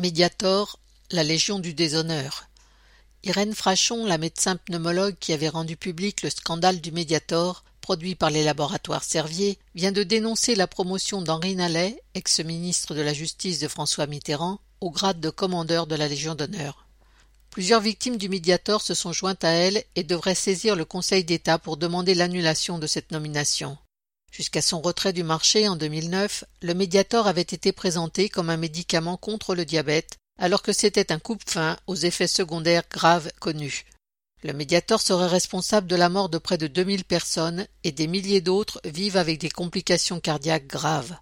Mediator, la Légion du déshonneur. Irène Frachon, la médecin pneumologue qui avait rendu public le scandale du Mediator, produit par les laboratoires Servier, vient de dénoncer la promotion d'Henri Nallet, ex-ministre de la Justice de François Mitterrand, au grade de commandeur de la Légion d'honneur. Plusieurs victimes du Mediator se sont jointes à elle et devraient saisir le Conseil d'État pour demander l'annulation de cette nomination. Jusqu'à son retrait du marché en 2009, le Mediator avait été présenté comme un médicament contre le diabète, alors que c'était un coupe-faim aux effets secondaires graves connus. Le Mediator serait responsable de la mort de près de 2000 personnes et des milliers d'autres vivent avec des complications cardiaques graves.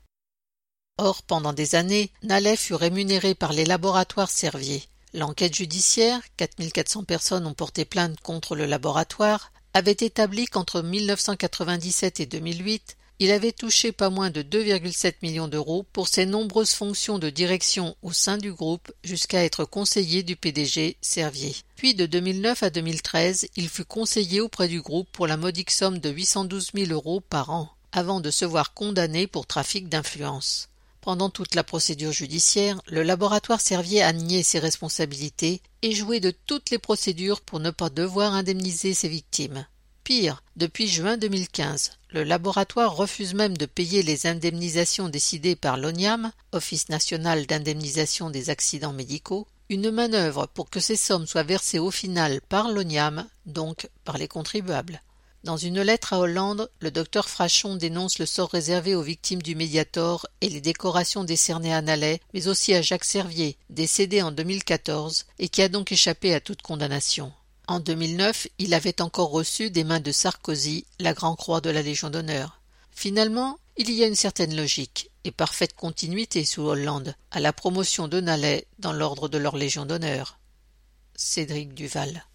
Or, pendant des années, Nallet fut rémunéré par les laboratoires Servier. L'enquête judiciaire, 4400 personnes ont porté plainte contre le laboratoire, avait établi qu'entre 1997 et 2008, il avait touché pas moins de 2,7 millions d'euros pour ses nombreuses fonctions de direction au sein du groupe jusqu'à être conseiller du PDG Servier. Puis de 2009 à 2013, il fut conseiller auprès du groupe pour la modique somme de 812 000 euros par an, avant de se voir condamné pour trafic d'influence. Pendant toute la procédure judiciaire, le laboratoire Servier a nié ses responsabilités et joué de toutes les procédures pour ne pas devoir indemniser ses victimes. Pire, depuis juin 2015, le laboratoire refuse même de payer les indemnisations décidées par l'ONIAM, Office national d'indemnisation des accidents médicaux, une manœuvre pour que ces sommes soient versées au final par l'ONIAM, donc par les contribuables. Dans une lettre à Hollande, le docteur Frachon dénonce le sort réservé aux victimes du Mediator et les décorations décernées à Nallet, mais aussi à Jacques Servier, décédé en 2014 et qui a donc échappé à toute condamnation. En 2009, il avait encore reçu des mains de Sarkozy la Grand Croix de la Légion d'honneur. Finalement, il y a une certaine logique et parfaite continuité sous Hollande à la promotion de Nallet dans l'ordre de leur Légion d'honneur. Cédric Duval.